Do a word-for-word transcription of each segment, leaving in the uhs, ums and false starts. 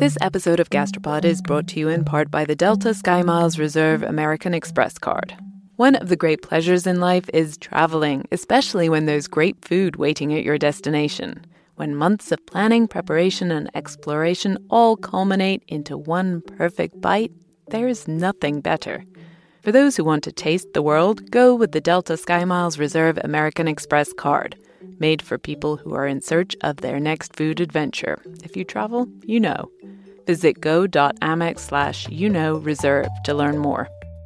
This episode of Gastropod is brought to you in part by the Delta SkyMiles Reserve American Express card. One of the great pleasures in life is traveling, especially when there's great food waiting at your destination. When months of planning, preparation, and exploration all culminate into one perfect bite, there's nothing better. For those who want to taste the world, go with the Delta SkyMiles Reserve American Express card, made for people who are in search of their next food adventure. If you travel, you know. Visit go.amex slash you know reserve to learn more.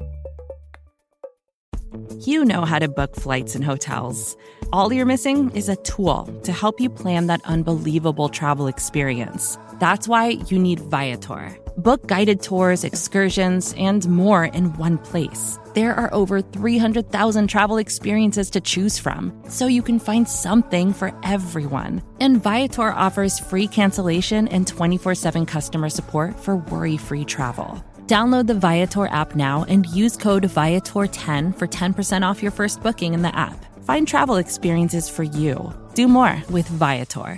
You know how to book flights and hotels. All you're missing is a tool to help you plan that unbelievable travel experience. That's why you need Viator. Book guided tours, excursions, and more in one place. There are over three hundred thousand travel experiences to choose from, so you can find something for everyone. And Viator offers free cancellation and twenty-four seven customer support for worry-free travel. Download the Viator app now and use code Viator ten for ten percent off your first booking in the app. Find travel experiences for you. Do more with Viator.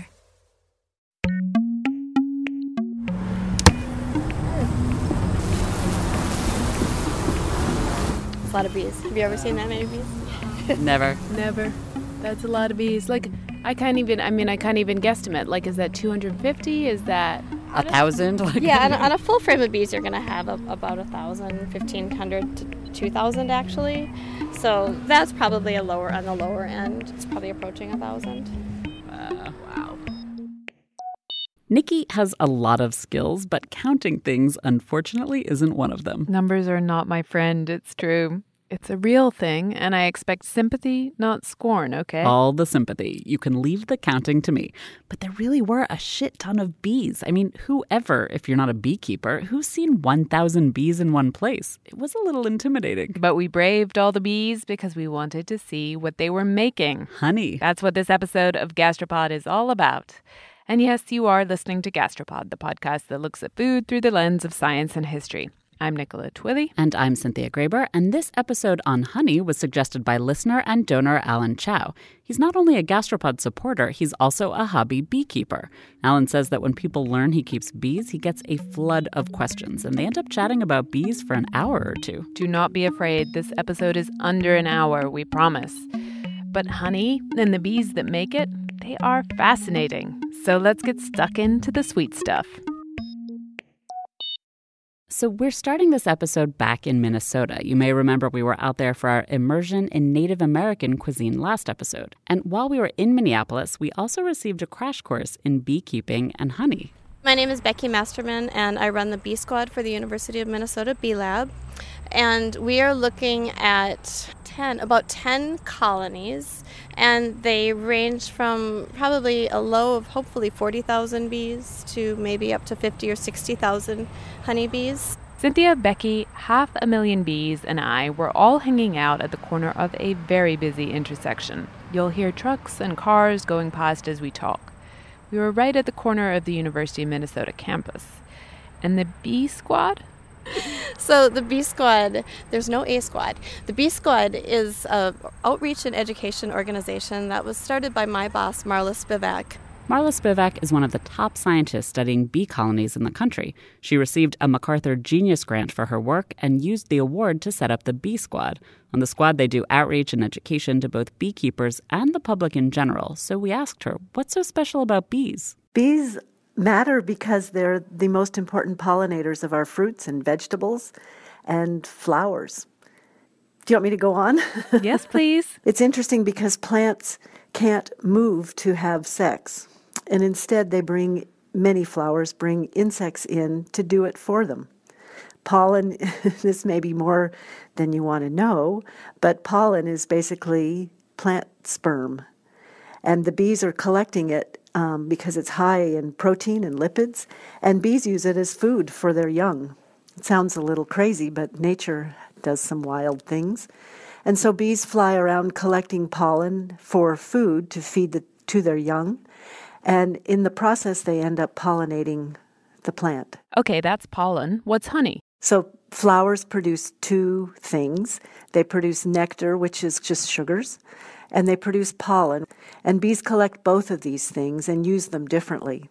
A lot of bees. Have you ever seen that many bees? Never. Never. That's a lot of bees. Like, I can't even, I mean, I can't even guesstimate. Like, is that two hundred fifty? Is that... A thousand? Like, yeah, on a, on a full frame of bees, you're going to have a, about one thousand, fifteen hundred to two thousand, actually. So that's probably a lower on the lower end. It's probably approaching one thousand. Uh, wow. Nikki has a lot of skills, but counting things, unfortunately, isn't one of them. Numbers are not my friend, it's true. It's a real thing, and I expect sympathy, not scorn, okay? All the sympathy. You can leave the counting to me. But there really were a shit ton of bees. I mean, whoever, if you're not a beekeeper, who's seen one thousand bees in one place? It was a little intimidating. But we braved all the bees because we wanted to see what they were making. Honey. That's what this episode of Gastropod is all about. And yes, you are listening to Gastropod, the podcast that looks at food through the lens of science and history. I'm Nicola Twilley. And I'm Cynthia Graber. And this episode on honey was suggested by listener and donor Alan Chow. He's not only a Gastropod supporter, he's also a hobby beekeeper. Alan says that when people learn he keeps bees, he gets a flood of questions, and they end up chatting about bees for an hour or two. Do not be afraid. This episode is under an hour, we promise. But honey and the bees that make it, they are fascinating. So let's get stuck into the sweet stuff. So we're starting this episode back in Minnesota. You may remember we were out there for our immersion in Native American cuisine last episode. And while we were in Minneapolis, we also received a crash course in beekeeping and honey. My name is Becky Masterman, and I run the Bee Squad for the University of Minnesota Bee Lab. And we are looking at ten, about ten colonies, and they range from probably a low of hopefully forty thousand bees to maybe up to fifty or sixty thousand honeybees. Cynthia, Becky, half a million bees, and I were all hanging out at the corner of a very busy intersection. You'll hear trucks and cars going past as we talk. We were right at the corner of the University of Minnesota campus. And the Bee Squad? So the Bee Squad, there's no A Squad. The Bee Squad is an outreach and education organization that was started by my boss, Marla Spivak. Marla Spivak is one of the top scientists studying bee colonies in the country. She received a MacArthur Genius Grant for her work and used the award to set up the Bee Squad. On the squad, they do outreach and education to both beekeepers and the public in general. So we asked her, what's so special about bees? Bees matter because they're the most important pollinators of our fruits and vegetables and flowers. Do you want me to go on? Yes, please. It's interesting because plants can't move to have sex, and instead they bring, many flowers bring insects in to do it for them. Pollen, this may be more than you want to know, but pollen is basically plant sperm, and the bees are collecting it Um, because it's high in protein and lipids, and bees use it as food for their young. It sounds a little crazy, but nature does some wild things. And so bees fly around collecting pollen for food to feed the, to their young, and in the process they end up pollinating the plant. Okay, that's pollen. What's honey? So flowers produce two things. They produce nectar, which is just sugars, and they produce pollen. And bees collect both of these things and use them differently.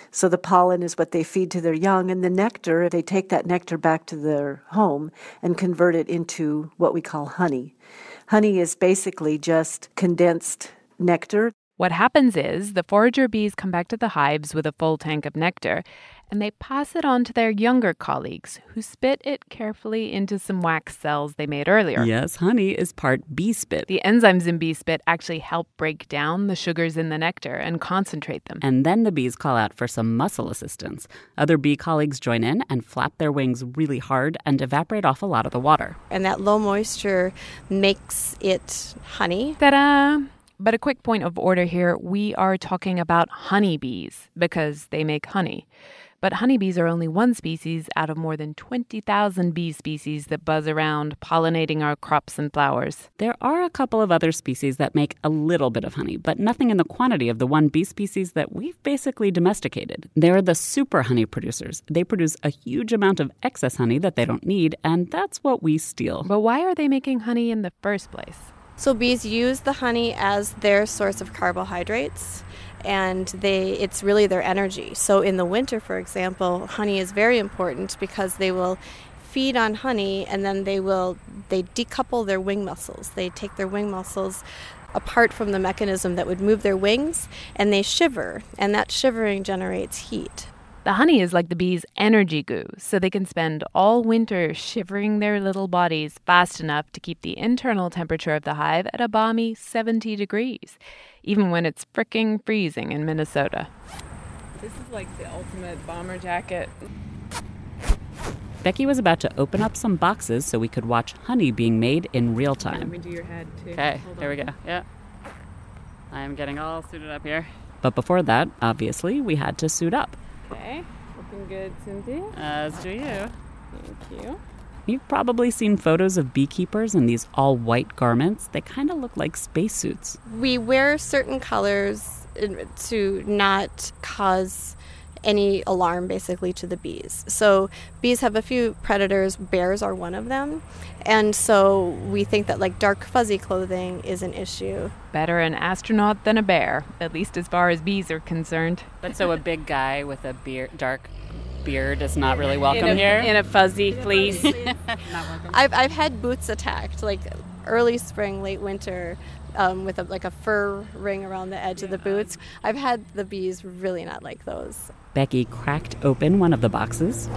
So the pollen is what they feed to their young, and the nectar, they take that nectar back to their home and convert it into what we call honey. Honey is basically just condensed nectar. What happens is the forager bees come back to the hives with a full tank of nectar, and they pass it on to their younger colleagues, who spit it carefully into some wax cells they made earlier. Yes, honey is part bee spit. The enzymes in bee spit actually help break down the sugars in the nectar and concentrate them. And then the bees call out for some muscle assistance. Other bee colleagues join in and flap their wings really hard and evaporate off a lot of the water. And that low moisture makes it honey. Ta-da! But a quick point of order here, we are talking about honeybees because they make honey. But honeybees are only one species out of more than twenty thousand bee species that buzz around, pollinating our crops and flowers. There are a couple of other species that make a little bit of honey, but nothing in the quantity of the one bee species that we've basically domesticated. They're the super honey producers. They produce a huge amount of excess honey that they don't need, and that's what we steal. But why are they making honey in the first place? So bees use the honey as their source of carbohydrates, and they it's really their energy. So in the winter, for example, honey is very important because they will feed on honey, and then they will they decouple their wing muscles. They take their wing muscles apart from the mechanism that would move their wings, and they shiver, and that shivering generates heat. The honey is like the bees' energy goo, so they can spend all winter shivering their little bodies fast enough to keep the internal temperature of the hive at a balmy seventy degrees, even when it's fricking freezing in Minnesota. This is like the ultimate bomber jacket. Becky was about to open up some boxes so we could watch honey being made in real time. Let me do your head, too. Okay, here we go. Yeah. I am getting all suited up here. But before that, obviously, we had to suit up. Okay, looking good, Cynthia. As do you. Thank you. You've probably seen photos of beekeepers in these all-white garments. They kind of look like spacesuits. We wear certain colors to not cause any alarm, basically, to the bees. So bees have a few predators. Bears are one of them. And so we think that, like, dark fuzzy clothing is an issue. Better an astronaut than a bear, at least as far as bees are concerned. But so a big guy with a beard, dark beard is not really welcome in a, here? In a fuzzy fleece. Not welcome. I've, I've had boots attacked, like early spring, late winter, um, with a, like a fur ring around the edge yeah. of the boots. I've had the bees really not like those. Becky cracked open one of the boxes.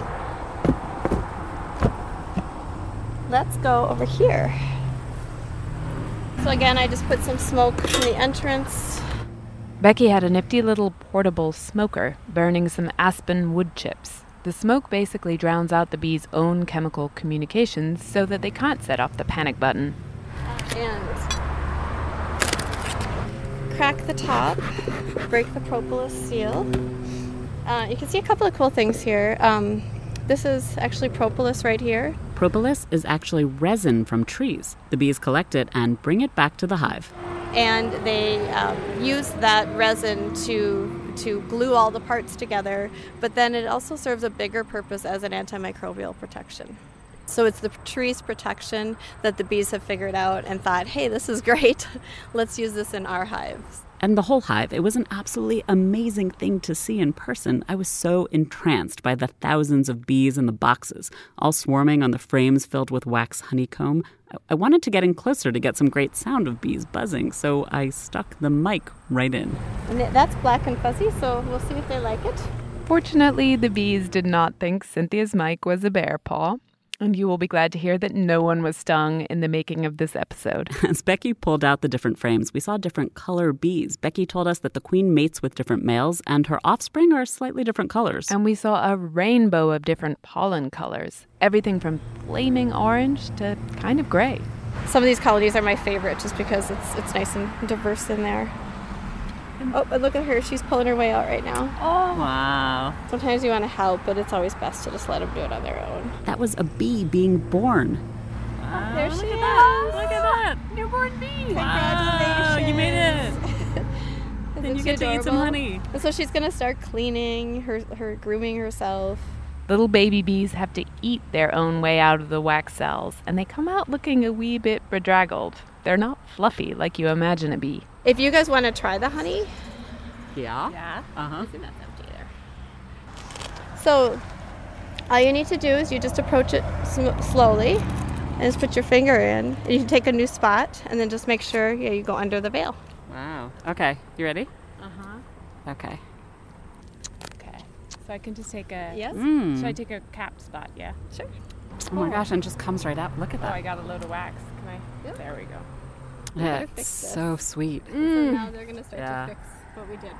Let's go over here. So again, I just put some smoke in the entrance. Becky had a nifty little portable smoker burning some aspen wood chips. The smoke basically drowns out the bees' own chemical communications so that they can't set off the panic button. And crack the top, break the propolis seal. Uh, you can see a couple of cool things here. Um, this is actually propolis right here. Propolis is actually resin from trees. The bees collect it and bring it back to the hive. And they um, use that resin to to glue all the parts together, but then it also serves a bigger purpose as an antimicrobial protection. So it's the tree's protection that the bees have figured out and thought, hey, this is great. Let's use this in our hives. And the whole hive, it was an absolutely amazing thing to see in person. I was so entranced by the thousands of bees in the boxes, all swarming on the frames filled with wax honeycomb. I wanted to get in closer to get some great sound of bees buzzing, so I stuck the mic right in. And that's black and fuzzy, so we'll see if they like it. Fortunately, the bees did not think Cynthia's mic was a bear paw. And you will be glad to hear that no one was stung in the making of this episode. As Becky pulled out the different frames, we saw different color bees. Becky told us that the queen mates with different males, and her offspring are slightly different colors. And we saw a rainbow of different pollen colors. Everything from flaming orange to kind of gray. Some of these colonies are my favorite just because it's it's nice and diverse in there. Oh, and look at her. She's pulling her way out right now. Oh. Wow. Sometimes you want to help, but it's always best to just let them do it on their own. That was a bee being born. Wow, there she look is. At that. Look at that. Newborn bee. Congratulations. Wow, you made it. Then you get adorable? to eat some honey. And so she's going to start cleaning, her, her grooming herself. Little baby bees have to eat their own way out of the wax cells, and they come out looking a wee bit bedraggled. They're not fluffy like you imagine a bee. If you guys want to try the honey. Yeah? Yeah. Uh-huh. I think that's empty there. So all you need to do is you just approach it sm- slowly and just put your finger in. And you can take a new spot and then just make sure yeah, you go under the veil. Wow. Okay. You ready? Uh-huh. Okay. Okay. So I can just take a... Yes? Mm. Should I take a cap spot? Yeah. Sure. Oh my gosh, and it just comes right up. Look at Oh, I that. got a load of wax. Can I? Yep. There we go. Yeah, better it's fix this. so sweet. So now they're going to start Yeah. to fix what we did.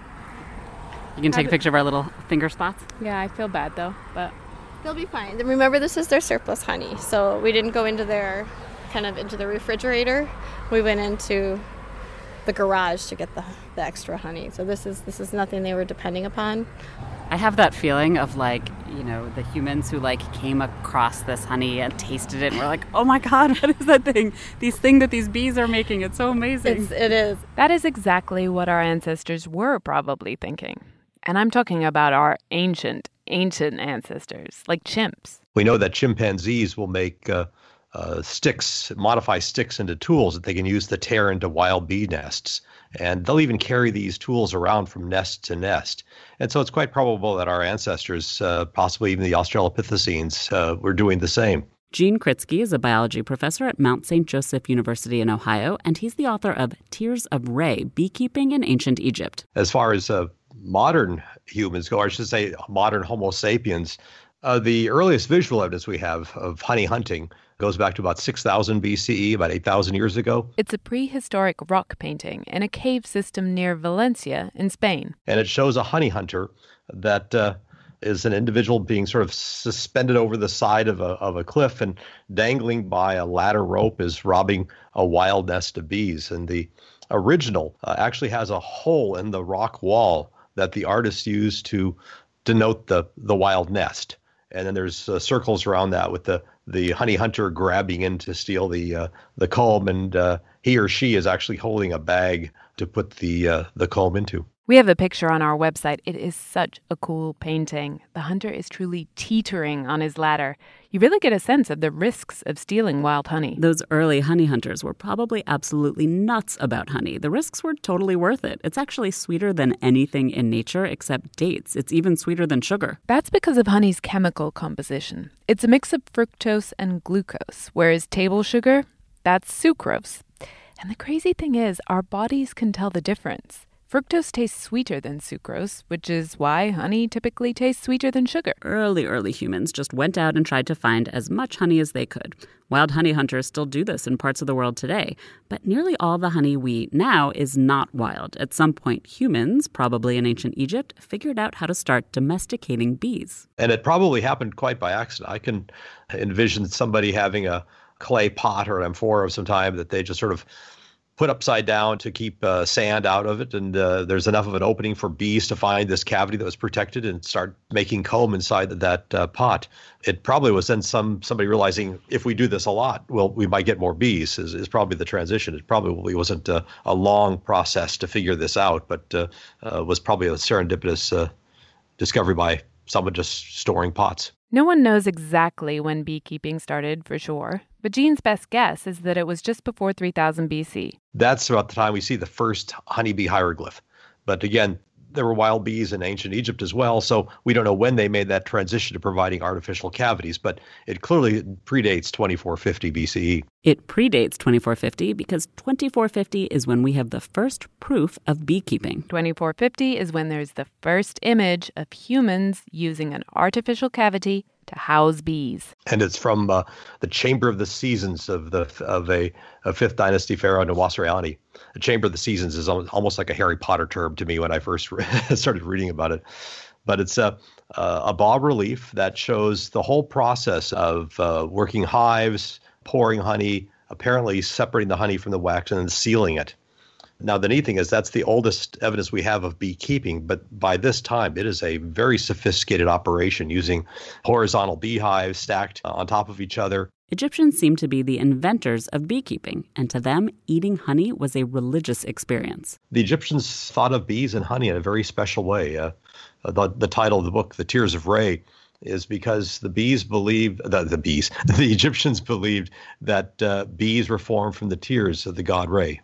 You can take a Have it- picture of our little finger spots. Yeah, I feel bad though, but They'll be fine. Then remember, this is their surplus honey, so we didn't go into their kind of into the refrigerator. We went into the garage to get the the extra honey. So this is this is nothing they were depending upon. I have that feeling of like, you know, the humans who like came across this honey and tasted it and were like, oh my God, what is that thing? These thing that these bees are making. It's so amazing. It's, it is. That is exactly what our ancestors were probably thinking. And I'm talking about our ancient, ancient ancestors, like chimps. We know that chimpanzees will make uh, uh, sticks, modify sticks into tools that they can use to tear into wild bee nests. And they'll even carry these tools around from nest to nest. And so it's quite probable that our ancestors, uh, possibly even the Australopithecines, uh, were doing the same. Gene Kritsky is a biology professor at Mount Saint Joseph University in Ohio, and he's the author of Tears of Re, Beekeeping in Ancient Egypt. As far as uh, modern humans go, or I should say modern Homo sapiens, uh, the earliest visual evidence we have of honey hunting goes back to about six thousand B C E, about eight thousand years ago. It's a prehistoric rock painting in a cave system near Valencia in Spain. And it shows a honey hunter that uh, is an individual being sort of suspended over the side of a, of a cliff, and dangling by a ladder rope is robbing a wild nest of bees. And the original uh, actually has a hole in the rock wall that the artist used to denote the, the wild nest. And then there's uh, circles around that with the, the honey hunter grabbing in to steal the uh, the comb, and uh, he or she is actually holding a bag to put the uh, the comb into. We have a picture on our website. It is such a cool painting. The hunter is truly teetering on his ladder. You really get a sense of the risks of stealing wild honey. Those early honey hunters were probably absolutely nuts about honey. The risks were totally worth it. It's actually sweeter than anything in nature except dates. It's even sweeter than sugar. That's because of honey's chemical composition. It's a mix of fructose and glucose, whereas table sugar, that's sucrose. And the crazy thing is, our bodies can tell the difference. Fructose tastes sweeter than sucrose, which is why honey typically tastes sweeter than sugar. Early, early humans just went out and tried to find as much honey as they could. Wild honey hunters still do this in parts of the world today, but nearly all the honey we eat now is not wild. At some point, humans, probably in ancient Egypt, figured out how to start domesticating bees. And it probably happened quite by accident. I can envision somebody having a clay pot or an amphora of some time that they just sort of put upside down to keep uh, sand out of it, and uh, there's enough of an opening for bees to find this cavity that was protected and start making comb inside that uh, pot. It probably was then some somebody realizing if we do this a lot, well, we might get more bees, is, is probably the transition. It probably wasn't a, a long process to figure this out, but uh, uh, was probably a serendipitous uh, discovery by someone just storing pots. No one knows exactly when beekeeping started for sure, but Gene's best guess is that it was just before three thousand B C. That's about the time we see the first honeybee hieroglyph. But again, there were wild bees in ancient Egypt as well, so we don't know when they made that transition to providing artificial cavities, but it clearly predates twenty-four fifty B C E. It predates twenty-four fifty because twenty-four fifty is when we have the first proof of beekeeping. twenty-four fifty is when there's the first image of humans using an artificial cavity to house bees. And it's from uh, the Chamber of the Seasons of the of a, a Fifth Dynasty pharaoh Nwaserani. The Chamber of the Seasons is almost like a Harry Potter term to me when I first re- started reading about it. But it's a, a bas relief that shows the whole process of uh, working hives, pouring honey, apparently separating the honey from the wax, and then sealing it. Now, the neat thing is that's the oldest evidence we have of beekeeping, but by this time, it is a very sophisticated operation using horizontal beehives stacked on top of each other. Egyptians seem to be the inventors of beekeeping, and to them, eating honey was a religious experience. The Egyptians thought of bees and honey in a very special way. Uh, the, the title of the book, The Tears of Re, is because the bees believed, the, the bees, the Egyptians believed that uh, bees were formed from the tears of the god Re.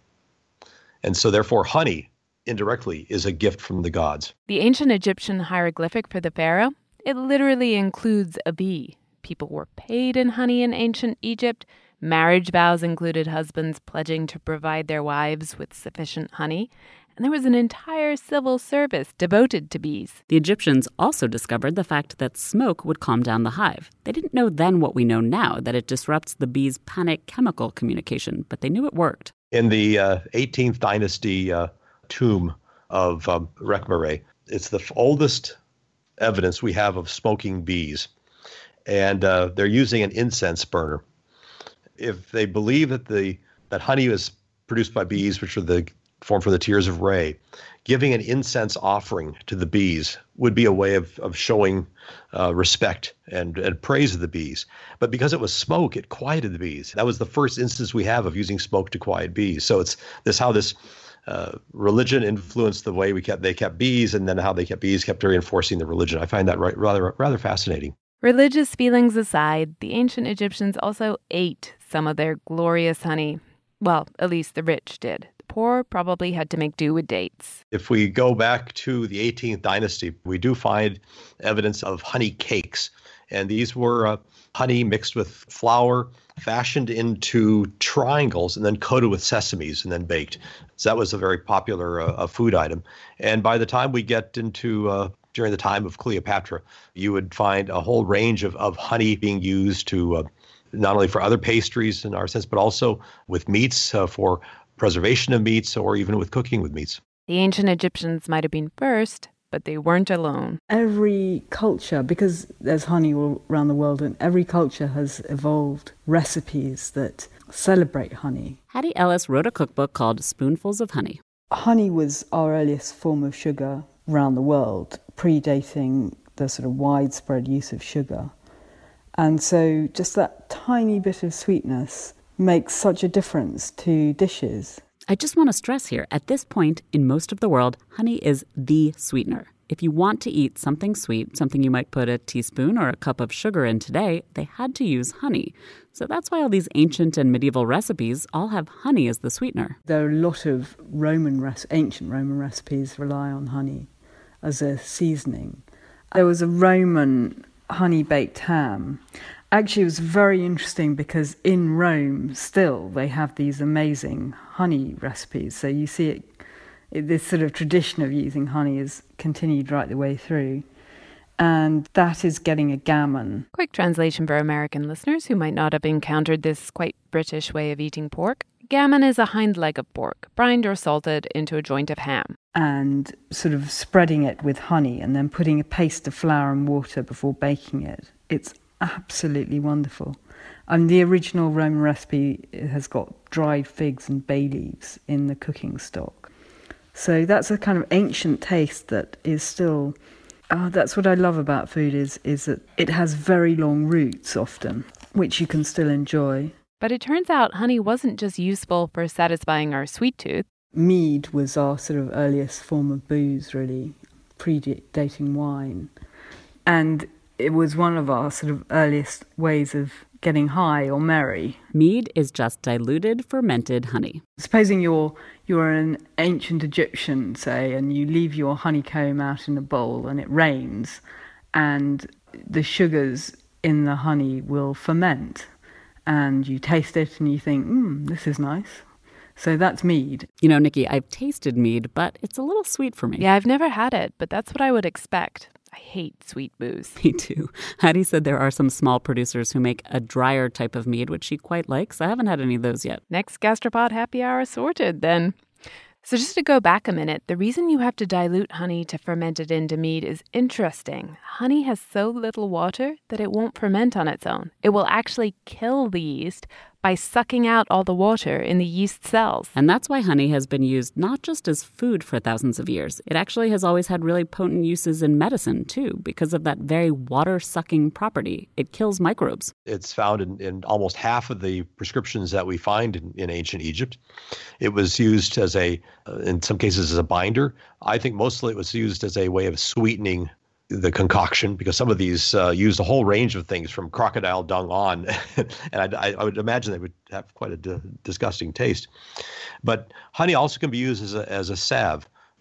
And so therefore, honey, indirectly, is a gift from the gods. The ancient Egyptian hieroglyphic for the pharaoh, It literally includes a bee. People were paid in honey in ancient Egypt. Marriage vows included husbands pledging to provide their wives with sufficient honey. And there was an entire civil service devoted to bees. The Egyptians also discovered the fact that smoke would calm down the hive. They didn't know then what we know now, that it disrupts the bees' panic chemical communication, but they knew it worked. In the uh, eighteenth dynasty uh, tomb of um, Rekhmere, it's the f- oldest evidence we have of smoking bees. And uh, they're using an incense burner. If they believe that the that honey is produced by bees, which are the formed from the tears of Re, giving an incense offering to the bees would be a way of of showing uh, respect and, and praise of the bees. But because it was smoke, it quieted the bees. That was the first instance we have of using smoke to quiet bees. So it's this how this uh, religion influenced the way we kept they kept bees, and then how they kept bees kept reinforcing the religion. I find that right, rather rather fascinating. Religious feelings aside, the ancient Egyptians also ate some of their glorious honey. Well, at least the rich did. The poor probably had to make do with dates. If we go back to the eighteenth dynasty, we do find evidence of honey cakes. And these were uh, honey mixed with flour, fashioned into triangles, and then coated with sesames and then baked. So that was a very popular uh, food item. And by the time we get into uh, during the time of Cleopatra, you would find a whole range of, of honey being used to uh, not only for other pastries in our sense, but also with meats uh, for preservation of meats, or even with cooking with meats. The ancient Egyptians might have been first, but they weren't alone. Every culture, because there's honey all around the world, and every culture has evolved recipes that celebrate honey. Hattie Ellis wrote a cookbook called Spoonfuls of Honey. Honey was our earliest form of sugar around the world, predating the sort of widespread use of sugar. And so just that tiny bit of sweetness makes such a difference to dishes. I just want to stress here, at this point in most of the world, honey is the sweetener. If you want to eat something sweet, something you might put a teaspoon or a cup of sugar in today, they had to use honey. So that's why all these ancient and medieval recipes all have honey as the sweetener. There are a lot of Roman res- ancient Roman recipes rely on honey as a seasoning. There was a Roman honey-baked ham. Actually, it was very interesting because in Rome, still, they have these amazing honey recipes. So you see it, it this sort of tradition of using honey is continued right the way through. And that is getting a gammon. Quick translation for American listeners who might not have encountered this quite British way of eating pork. Gammon is a hind leg of pork, brined or salted into a joint of ham. And sort of spreading it with honey and then putting a paste of flour and water before baking it. It's absolutely wonderful. And the original Roman recipe has got dried figs and bay leaves in the cooking stock. So that's a kind of ancient taste that is still... Oh, that's what I love about food is, is that it has very long roots often, which you can still enjoy. But it turns out honey wasn't just useful for satisfying our sweet tooth. Mead was our sort of earliest form of booze, really, predating wine. And it was one of our sort of earliest ways of getting high or merry. Mead is just diluted fermented honey. Supposing you're you're an ancient Egyptian, say, and you leave your honeycomb out in a bowl and it rains, and the sugars in the honey will ferment, and you taste it and you think, hmm, this is nice. So that's mead. You know, Nikki, I've tasted mead, but it's a little sweet for me. Yeah, I've never had it, but that's what I would expect. I hate sweet booze. Me too. Hattie said there are some small producers who make a drier type of mead, which she quite likes. I haven't had any of those yet. Next Gastropod happy hour sorted, then. So just to go back a minute, the reason you have to dilute honey to ferment it into mead is interesting. Honey has so little water that it won't ferment on its own. It will actually kill the yeast by sucking out all the water in the yeast cells. And that's why honey has been used not just as food for thousands of years. It actually has always had really potent uses in medicine, too, because of that very water-sucking property. It kills microbes. It's found in, in almost half of the prescriptions that we find in, in ancient Egypt. It was used as a, uh, in some cases, as a binder. I think mostly it was used as a way of sweetening the concoction, because some of these uh, use a whole range of things from crocodile dung on, and I, I would imagine they would have quite a d- disgusting taste. But honey also can be used as a as a salve.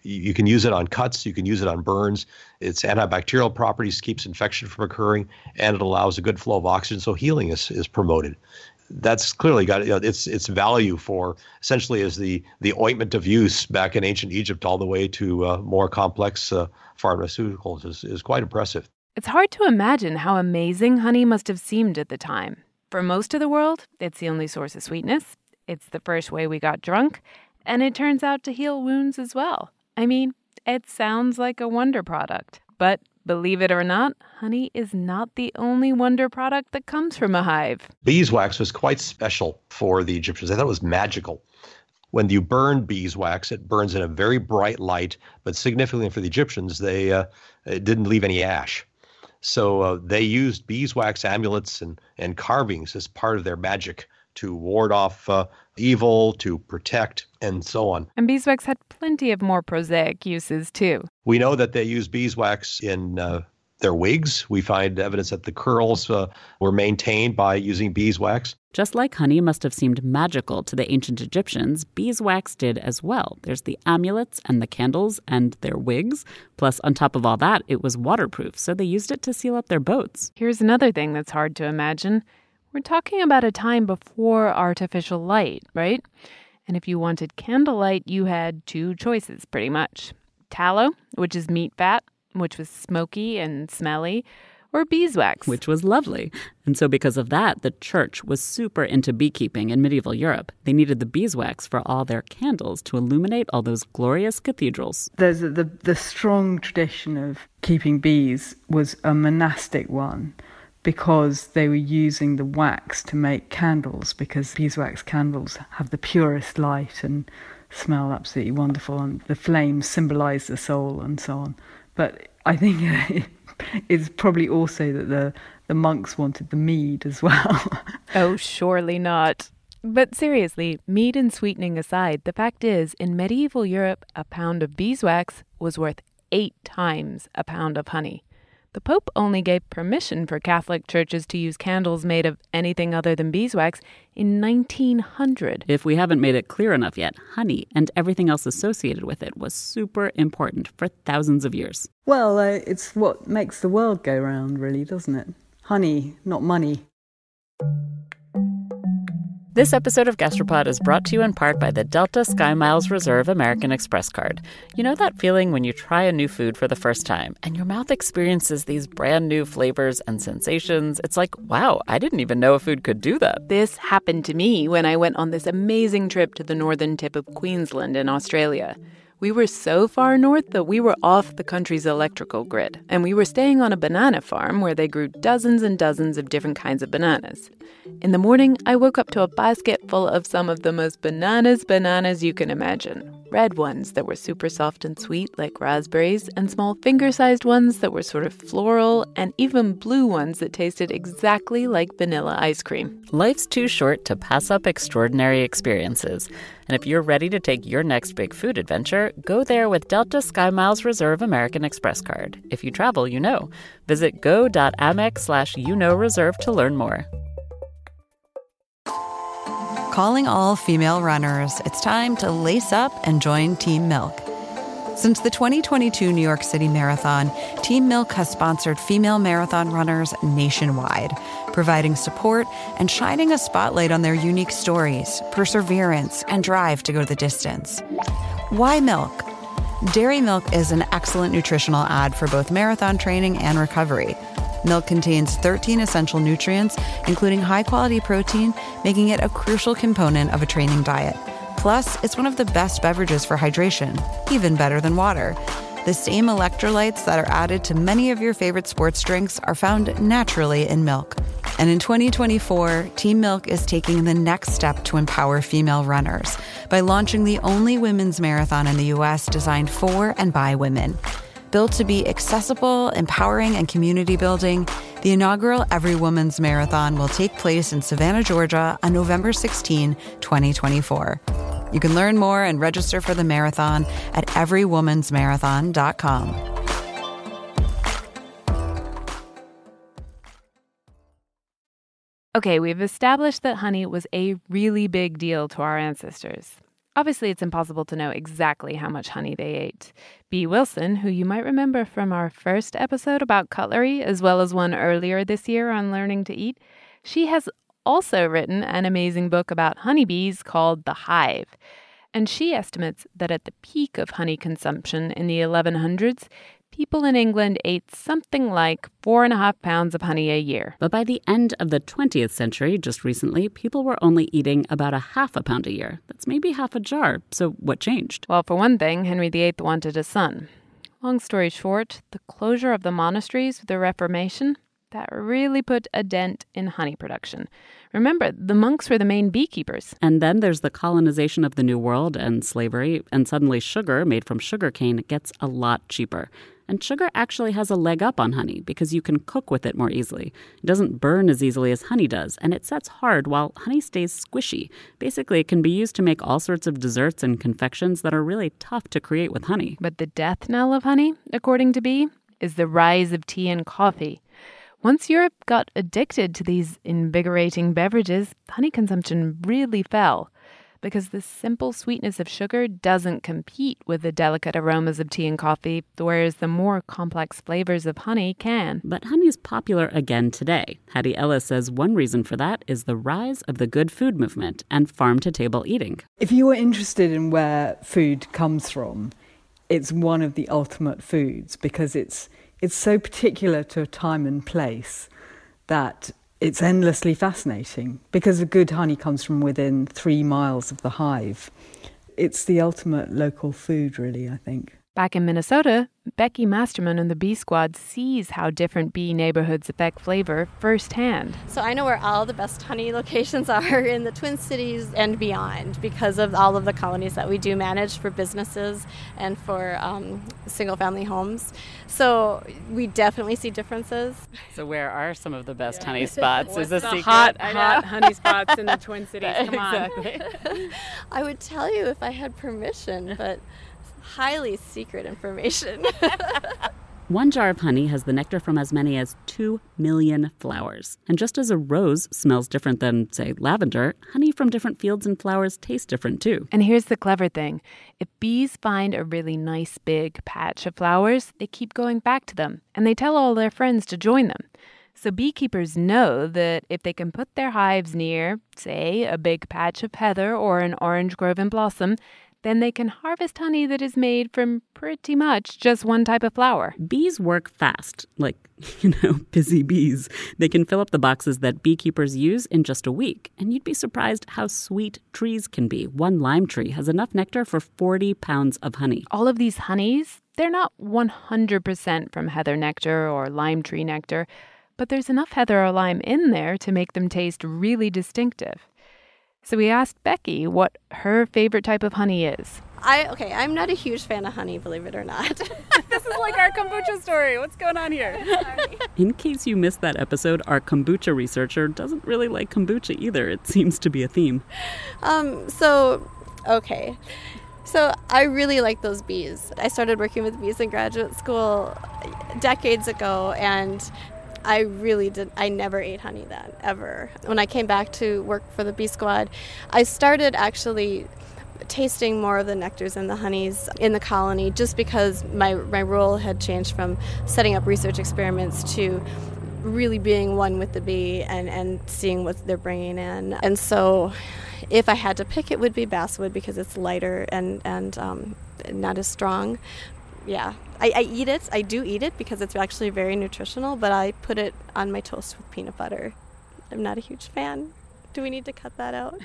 You you can use it on cuts. You can use it on burns. Its antibacterial properties keeps infection from occurring, and it allows a good flow of oxygen, so healing is, is promoted. That's clearly got, you know, its its value for essentially as the the ointment of use back in ancient Egypt all the way to uh, more complex uh, pharmaceuticals is, is quite impressive. It's hard to imagine how amazing honey must have seemed at the time. For most of the world, it's the only source of sweetness. It's the first way we got drunk, and it turns out to heal wounds as well. I mean, it sounds like a wonder product. But believe it or not, honey is not the only wonder product that comes from a hive. Beeswax was quite special for the Egyptians. They thought it was magical. When you burn beeswax, it burns in a very bright light, but significantly for the Egyptians, they uh, it didn't leave any ash. So uh, they used beeswax amulets and, and carvings as part of their magic to ward off uh, evil, to protect, and so on. And beeswax had plenty of more prosaic uses, too. We know that they used beeswax in uh, their wigs. We find evidence that the curls uh, were maintained by using beeswax. Just like honey must have seemed magical to the ancient Egyptians, beeswax did as well. There's the amulets and the candles and their wigs. Plus, on top of all that, it was waterproof, so they used it to seal up their boats. Here's another thing that's hard to imagine. We're talking about a time before artificial light, right? And if you wanted candlelight, you had two choices, pretty much. Tallow, which is meat fat, which was smoky and smelly, or beeswax, which was lovely. And so because of that, the church was super into beekeeping in medieval Europe. They needed the beeswax for all their candles to illuminate all those glorious cathedrals. There's a, the, the strong tradition of keeping bees was a monastic one, because they were using the wax to make candles, because beeswax candles have the purest light and smell absolutely wonderful, and the flames symbolize the soul and so on. But I think it's probably also that the, the monks wanted the mead as well. Oh, surely not. But seriously, mead and sweetening aside, the fact is, in medieval Europe, a pound of beeswax was worth eight times a pound of honey. The Pope only gave permission for Catholic churches to use candles made of anything other than beeswax in nineteen hundred. If we haven't made it clear enough yet, honey and everything else associated with it was super important for thousands of years. Well, uh, it's what makes the world go round, really, doesn't it? Honey, not money. This episode of Gastropod is brought to you in part by the Delta SkyMiles Reserve American Express card. You know that feeling when you try a new food for the first time and your mouth experiences these brand new flavors and sensations? It's like, wow, I didn't even know a food could do that. This happened to me when I went on this amazing trip to the northern tip of Queensland in Australia. We were so far north that we were off the country's electrical grid, and we were staying on a banana farm where they grew dozens and dozens of different kinds of bananas. In the morning, I woke up to a basket full of some of the most bananas bananas you can imagine. Red ones that were super soft and sweet like raspberries, and small finger-sized ones that were sort of floral, and even blue ones that tasted exactly like vanilla ice cream. Life's too short to pass up extraordinary experiences. And if you're ready to take your next big food adventure, go there with Delta SkyMiles Reserve American Express card. If you travel, you know. Visit go.amex slash you know reserve to learn more. Calling all female runners, it's time to lace up and join Team Milk. Since the twenty twenty-two New York City Marathon, Team Milk has sponsored female marathon runners nationwide, providing support and shining a spotlight on their unique stories, perseverance, and drive to go the distance. Why milk? Dairy milk is an excellent nutritional ad for both marathon training and recovery. Milk contains thirteen essential nutrients, including high-quality protein, making it a crucial component of a training diet. Plus, it's one of the best beverages for hydration, even better than water. The same electrolytes that are added to many of your favorite sports drinks are found naturally in milk. And in twenty twenty-four, Team Milk is taking the next step to empower female runners by launching the only women's marathon in the U S designed for and by women. Built to be accessible, empowering, and community building, the inaugural Every Woman's Marathon will take place in Savannah, Georgia on November sixteenth, twenty twenty-four. You can learn more and register for the marathon at every womans marathon dot com. Okay, we've established that honey was a really big deal to our ancestors. Obviously, it's impossible to know exactly how much honey they ate. Bee Wilson, who you might remember from our first episode about cutlery, as well as one earlier this year on learning to eat, she has also written an amazing book about honeybees called The Hive. And she estimates that at the peak of honey consumption in the eleven hundreds, people in England ate something like four and a half pounds of honey a year. But by the end of the twentieth century, just recently, people were only eating about a half a pound a year. That's maybe half a jar. So what changed? Well, for one thing, Henry the Eighth wanted a son. Long story short, the closure of the monasteries with the Reformation, that really put a dent in honey production. Remember, the monks were the main beekeepers. And then there's the colonization of the New World and slavery, and suddenly sugar made from sugarcane gets a lot cheaper. And sugar actually has a leg up on honey because you can cook with it more easily. It doesn't burn as easily as honey does, and it sets hard while honey stays squishy. Basically, it can be used to make all sorts of desserts and confections that are really tough to create with honey. But the death knell of honey, according to Bee, is the rise of tea and coffee. Once Europe got addicted to these invigorating beverages, honey consumption really fell because the simple sweetness of sugar doesn't compete with the delicate aromas of tea and coffee, whereas the more complex flavors of honey can. But honey is popular again today. Hattie Ellis says one reason for that is the rise of the good food movement and farm-to-table eating. If you are interested in where food comes from, it's one of the ultimate foods because it's It's so particular to a time and place that it's endlessly fascinating because the good honey comes from within three miles of the hive. It's the ultimate local food, really, I think. Back in Minnesota, Becky Masterman and the Bee Squad sees how different bee neighborhoods affect flavor firsthand. So I know where all the best honey locations are in the Twin Cities and beyond because of all of the colonies that we do manage for businesses and for um, single-family homes. So we definitely see differences. So where are some of the best yeah. honey spots? What's is this the secret? hot, hot honey spots in the Twin Cities? Come on. Exactly. I would tell you if I had permission, but highly secret information. One jar of honey has the nectar from as many as two million flowers. And just as a rose smells different than, say, lavender, honey from different fields and flowers tastes different too. And here's the clever thing. If bees find a really nice big patch of flowers, they keep going back to them, and they tell all their friends to join them. So beekeepers know that if they can put their hives near, say, a big patch of heather or an orange grove in blossom, then they can harvest honey that is made from pretty much just one type of flower. Bees work fast, like, you know, busy bees. They can fill up the boxes that beekeepers use in just a week. And you'd be surprised how sweet trees can be. One lime tree has enough nectar for forty pounds of honey. All of these honeys, they're not one hundred percent from heather nectar or lime tree nectar, but there's enough heather or lime in there to make them taste really distinctive. So we asked Becky what her favorite type of honey is. I okay, I'm not a huge fan of honey, believe it or not. This is like our kombucha story. What's going on here? In case you missed that episode, our kombucha researcher doesn't really like kombucha either. It seems to be a theme. Um, so, okay. So I really like those bees. I started working with bees in graduate school decades ago, and I really did. I never ate honey then, ever. When I came back to work for the Bee Squad, I started actually tasting more of the nectars and the honeys in the colony just because my, my role had changed from setting up research experiments to really being one with the bee and, and seeing what they're bringing in. And so if I had to pick, it would be basswood because it's lighter and, and um, not as strong. Yeah, I, I eat it. I do eat it because it's actually very nutritional, but I put it on my toast with peanut butter. I'm not a huge fan. Do we need to cut that out?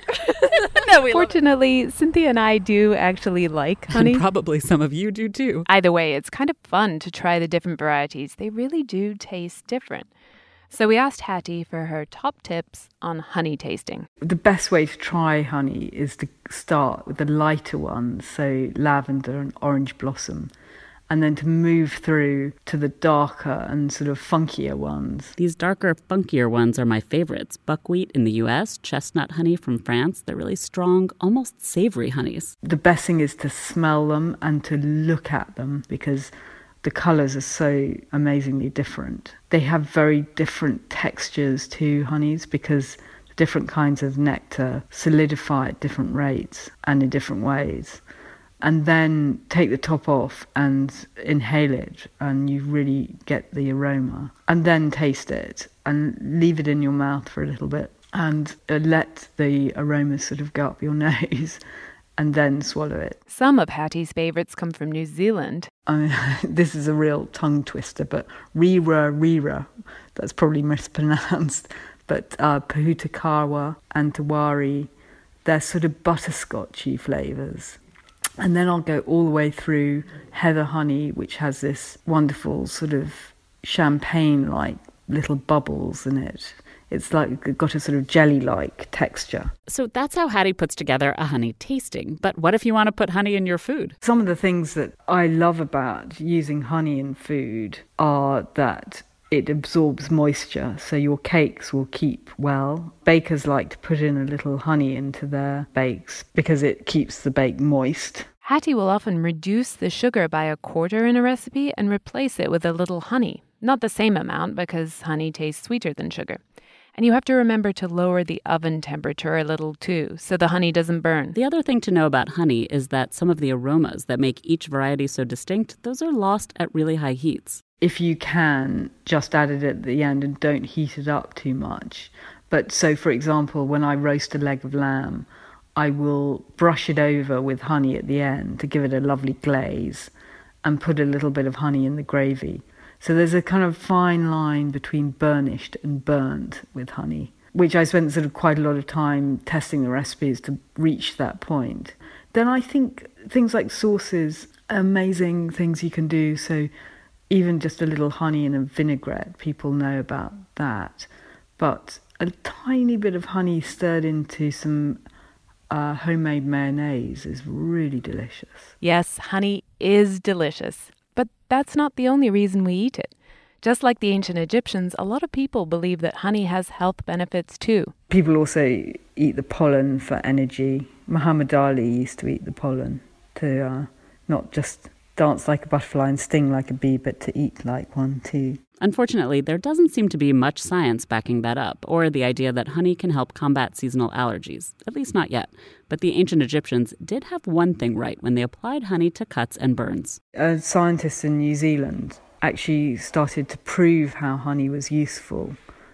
No, we Fortunately, Cynthia and I do actually like honey. And probably some of you do too. Either way, it's kind of fun to try the different varieties. They really do taste different. So we asked Hattie for her top tips on honey tasting. The best way to try honey is to start with the lighter ones, so lavender and orange blossom, and then to move through to the darker and sort of funkier ones. These darker, funkier ones are my favorites. Buckwheat in the U S, chestnut honey from France. They're really strong, almost savory honeys. The best thing is to smell them and to look at them because the colours are so amazingly different. They have very different textures to honeys because the different kinds of nectar solidify at different rates and in different ways, and then take the top off and inhale it, and you really get the aroma, and then taste it and leave it in your mouth for a little bit and uh, let the aroma sort of go up your nose and then swallow it. Some of Hattie's favourites come from New Zealand. I mean, this is a real tongue twister, but Rira Rira, that's probably mispronounced, but uh, Pahutakawa and Tawari, they're sort of butterscotchy flavours. And then I'll go all the way through heather honey, which has this wonderful sort of champagne-like little bubbles in it. It's like got a sort of jelly-like texture. So that's how Hattie puts together a honey tasting. But what if you want to put honey in your food? Some of the things that I love about using honey in food are that it absorbs moisture, so your cakes will keep well. Bakers like to put in a little honey into their bakes because it keeps the bake moist. Hattie will often reduce the sugar by a quarter in a recipe and replace it with a little honey. Not the same amount, because honey tastes sweeter than sugar. And you have to remember to lower the oven temperature a little too, so the honey doesn't burn. The other thing to know about honey is that some of the aromas that make each variety so distinct, those are lost at really high heats. If you can, just add it at the end and don't heat it up too much. But so, for example, when I roast a leg of lamb, I will brush it over with honey at the end to give it a lovely glaze and put a little bit of honey in the gravy. So there's a kind of fine line between burnished and burnt with honey, which I spent sort of quite a lot of time testing the recipes to reach that point. Then I think things like sauces are amazing things you can do. So even just a little honey in a vinaigrette, people know about that. But a tiny bit of honey stirred into some uh, homemade mayonnaise is really delicious. Yes, honey is delicious. But that's not the only reason we eat it. Just like the ancient Egyptians, a lot of people believe that honey has health benefits too. People also eat the pollen for energy. Muhammad Ali used to eat the pollen to uh, not just dance like a butterfly and sting like a bee, but to eat like one too. Unfortunately, there doesn't seem to be much science backing that up, or the idea that honey can help combat seasonal allergies, at least not yet. But the ancient Egyptians did have one thing right when they applied honey to cuts and burns. A scientist in New Zealand actually started to prove how honey was useful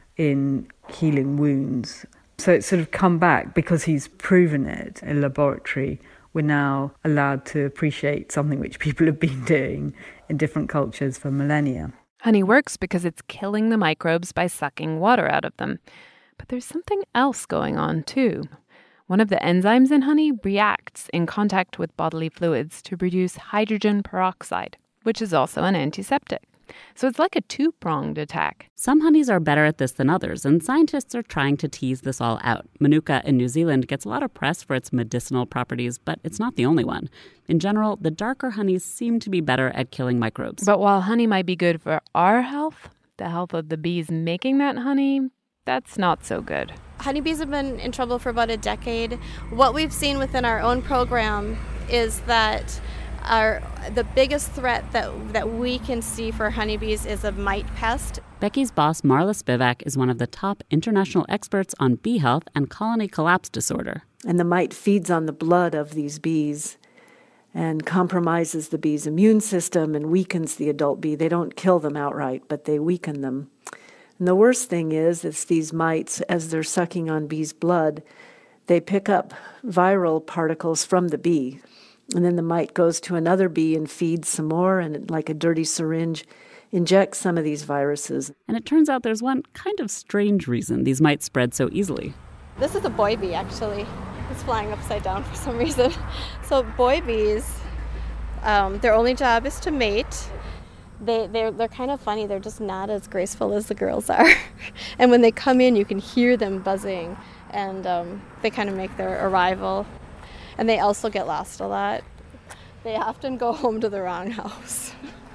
in healing wounds. So it's sort of come back because he's proven it in a laboratory. We're now allowed to appreciate something which people have been doing in different cultures for millennia. Honey works because it's killing the microbes by sucking water out of them. But there's something else going on too. One of the enzymes in honey reacts in contact with bodily fluids to produce hydrogen peroxide, which is also an antiseptic. So it's like a two-pronged attack. Some honeys are better at this than others, and scientists are trying to tease this all out. Manuka in New Zealand gets a lot of press for its medicinal properties, but it's not the only one. In general, the darker honeys seem to be better at killing microbes. But while honey might be good for our health, the health of the bees making that honey, that's not so good. Honeybees have been in trouble for about a decade. What we've seen within our own program is that Our, the biggest threat that that we can see for honeybees is a mite pest. Becky's boss, Marla Spivak, is one of the top international experts on bee health and colony collapse disorder. And the mite feeds on the blood of these bees and compromises the bee's immune system and weakens the adult bee. They don't kill them outright, but they weaken them. And the worst thing is, is these mites, as they're sucking on bees' blood, they pick up viral particles from the bee. And then the mite goes to another bee and feeds some more, and like a dirty syringe, injects some of these viruses. And it turns out there's one kind of strange reason these mites spread so easily. This is a boy bee, actually. It's flying upside down for some reason. So boy bees, um, their only job is to mate. They, they're, they're kind of funny. They're just not as graceful as the girls are. And when they come in, you can hear them buzzing, and um, they kind of make their arrival. And they also get lost a lot. They often go home to the wrong house.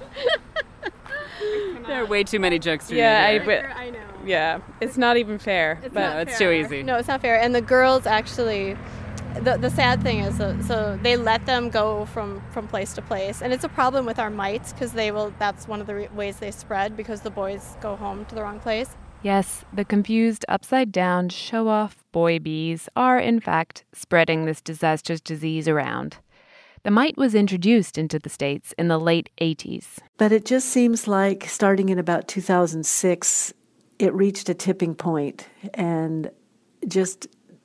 There are way too many jokes to yeah, read. I, but, I know. Yeah, it's not even fair. It's but not it's fair. too easy. No, it's not fair. And the girls actually, the the sad thing is, uh, so they let them go from, from place to place. And it's a problem with our mites because they will. That's one of the re- ways they spread, because the boys go home to the wrong place. Yes, the confused, upside-down, show-off boy bees are, in fact, spreading this disastrous disease around. The mite was introduced into the States in the late eighties. But it just seems like starting in about two thousand six, it reached a tipping point, and just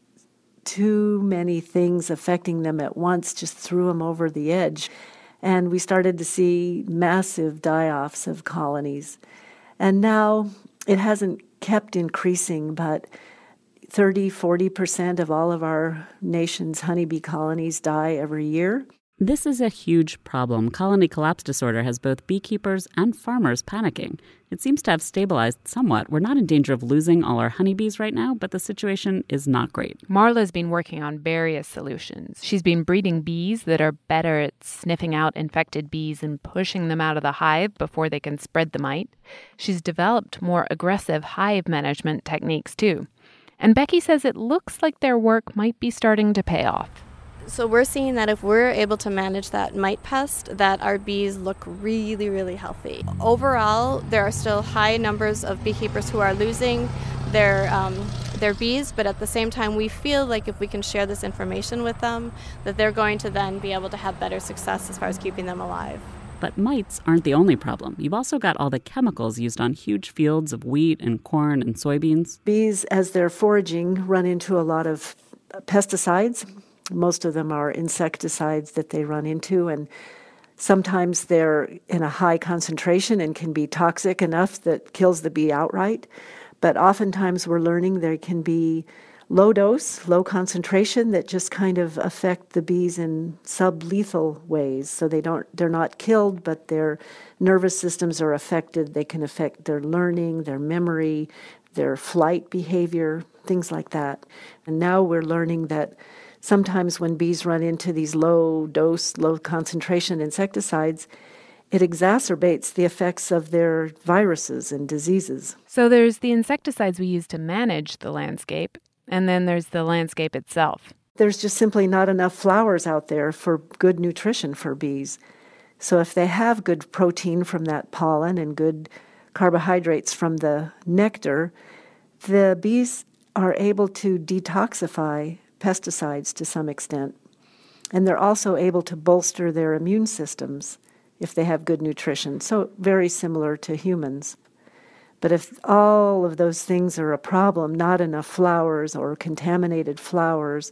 too many things affecting them at once just threw them over the edge. And we started to see massive die-offs of colonies. And now it hasn't kept increasing, but thirty, forty percent of all of our nation's honeybee colonies die every year. This is a huge problem. Colony collapse disorder has both beekeepers and farmers panicking. It seems to have stabilized somewhat. We're not in danger of losing all our honeybees right now, but the situation is not great. Marla's been working on various solutions. She's been breeding bees that are better at sniffing out infected bees and pushing them out of the hive before they can spread the mite. She's developed more aggressive hive management techniques, too. And Becky says it looks like their work might be starting to pay off. So we're seeing that if we're able to manage that mite pest, that our bees look really, really healthy. Overall, there are still high numbers of beekeepers who are losing their um, their bees, but at the same time, we feel like if we can share this information with them, that they're going to then be able to have better success as far as keeping them alive. But mites aren't the only problem. You've also got all the chemicals used on huge fields of wheat and corn and soybeans. Bees, as they're foraging, run into a lot of pesticides. Most of them are insecticides that they run into, and sometimes they're in a high concentration and can be toxic enough that kills the bee outright. But oftentimes we're learning there can be low dose, low concentration that just kind of affect the bees in sublethal ways. So they don't, they're not killed, but their nervous systems are affected. They can affect their learning, their memory, their flight behavior, things like that. And now we're learning that sometimes when bees run into these low-dose, low-concentration insecticides, it exacerbates the effects of their viruses and diseases. So there's the insecticides we use to manage the landscape, and then there's the landscape itself. There's just simply not enough flowers out there for good nutrition for bees. So if they have good protein from that pollen and good carbohydrates from the nectar, the bees are able to detoxify pesticides to some extent. And they're also able to bolster their immune systems if they have good nutrition. So very similar to humans. But if all of those things are a problem, not enough flowers or contaminated flowers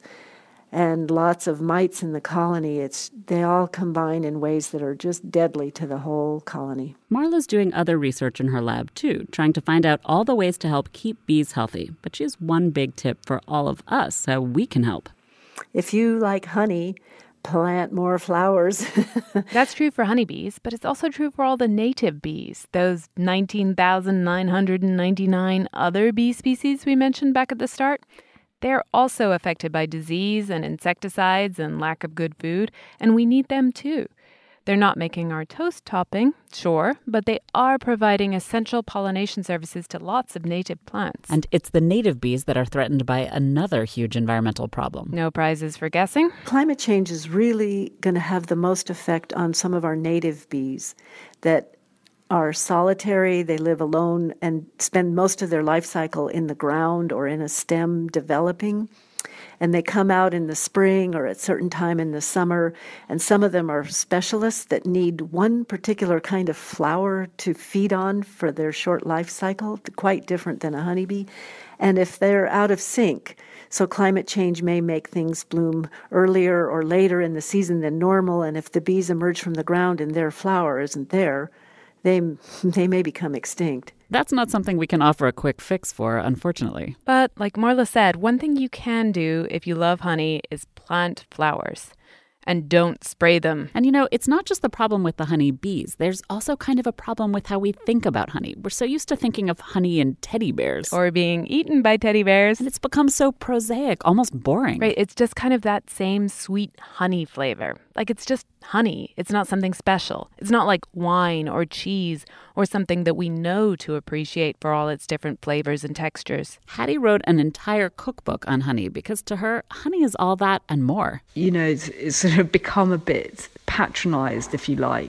and lots of mites in the colony, it's they all combine in ways that are just deadly to the whole colony. Marla's doing other research in her lab, too, trying to find out all the ways to help keep bees healthy. But she has one big tip for all of us, how we can help. If you like honey, plant more flowers. That's true for honeybees, but it's also true for all the native bees, those nineteen thousand nine hundred ninety-nine other bee species we mentioned back at the start. They're also affected by disease and insecticides and lack of good food, and we need them too. They're not making our toast topping, sure, but they are providing essential pollination services to lots of native plants. And it's the native bees that are threatened by another huge environmental problem. No prizes for guessing? Climate change is really going to have the most effect on some of our native bees that are solitary, they live alone and spend most of their life cycle in the ground or in a stem developing. And they come out in the spring or at certain time in the summer, and some of them are specialists that need one particular kind of flower to feed on for their short life cycle, quite different than a honeybee. And if they're out of sync, so climate change may make things bloom earlier or later in the season than normal, and if the bees emerge from the ground and their flower isn't there, they they may become extinct. That's not something we can offer a quick fix for, unfortunately. But like Marla said, one thing you can do if you love honey is plant flowers. And don't spray them. And you know, it's not just the problem with the honey bees. There's also kind of a problem with how we think about honey. We're so used to thinking of honey and teddy bears. Or being eaten by teddy bears. And it's become so prosaic, almost boring. Right, it's just kind of that same sweet honey flavor. Like it's just honey. It's not something special. It's not like wine or cheese or something that we know to appreciate for all its different flavors and textures. Hattie wrote an entire cookbook on honey because to her, honey is all that and more. You know, it's, it's sort of become a bit patronized, if you like.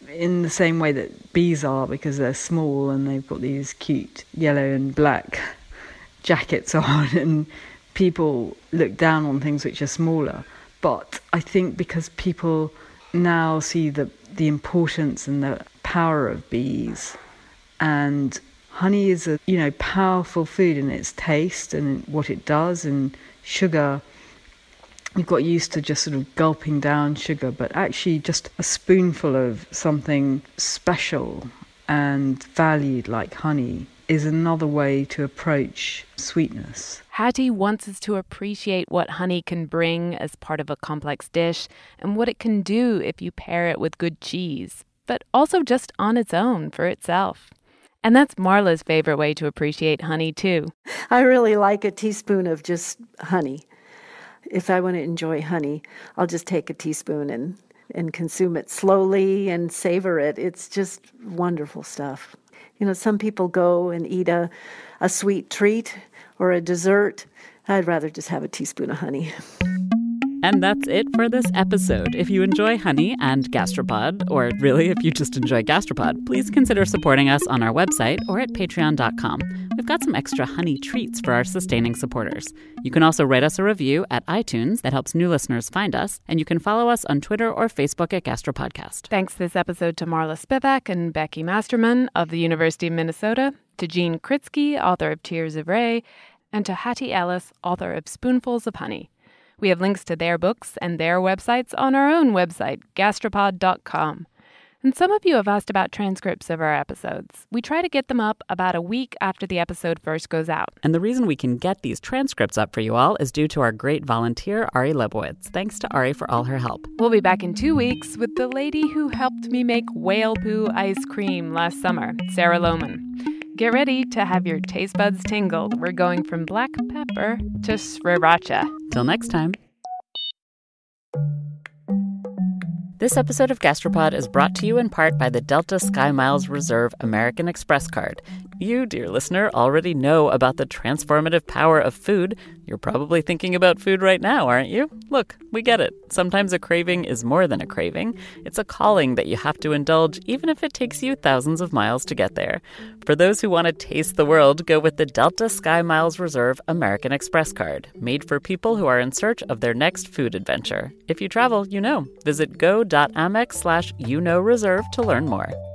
in the same way that bees are, because they're small and they've got these cute yellow and black jackets on, and people look down on things which are smaller. But I think because people now see the, the importance and the power of bees, and honey is a, you know, powerful food in its taste and what it does, and sugar, we've got used to just sort of gulping down sugar, but actually just a spoonful of something special and valued like honey is another way to approach sweetness. Hattie wants us to appreciate what honey can bring as part of a complex dish and what it can do if you pair it with good cheese, but also just on its own for itself. And that's Marla's favorite way to appreciate honey, too. I really like a teaspoon of just honey. If I want to enjoy honey, I'll just take a teaspoon and, and consume it slowly and savor it. It's just wonderful stuff. You know, some people go and eat a, a sweet treat or a dessert. I'd rather just have a teaspoon of honey. And that's it for this episode. If you enjoy honey and Gastropod, or really if you just enjoy Gastropod, please consider supporting us on our website or at patreon dot com. We've got some extra honey treats for our sustaining supporters. You can also write us a review at iTunes. That helps new listeners find us. And you can follow us on Twitter or Facebook at Gastropodcast. Thanks this episode to Marla Spivak and Becky Masterman of the University of Minnesota, to Jean Kritsky, author of Tears of Ray, and to Hattie Ellis, author of Spoonfuls of Honey. We have links to their books and their websites on our own website, gastropod dot com. And some of you have asked about transcripts of our episodes. We try to get them up about a week after the episode first goes out. And the reason we can get these transcripts up for you all is due to our great volunteer, Ari Lebowitz. Thanks to Ari for all her help. We'll be back in two weeks with the lady who helped me make whale poo ice cream last summer, Sarah Lohman. Get ready to have your taste buds tingle. We're going from black pepper to sriracha. Till next time. This episode of Gastropod is brought to you in part by the Delta SkyMiles Reserve American Express card. You, dear listener, already know about the transformative power of food. You're probably thinking about food right now, aren't you? Look, we get it. Sometimes a craving is more than a craving. It's a calling that you have to indulge, even if it takes you thousands of miles to get there. For those who want to taste the world, go with the Delta SkyMiles Reserve American Express card, made for people who are in search of their next food adventure. If you travel, you know. Visit go.amex slash you know reserve to learn more.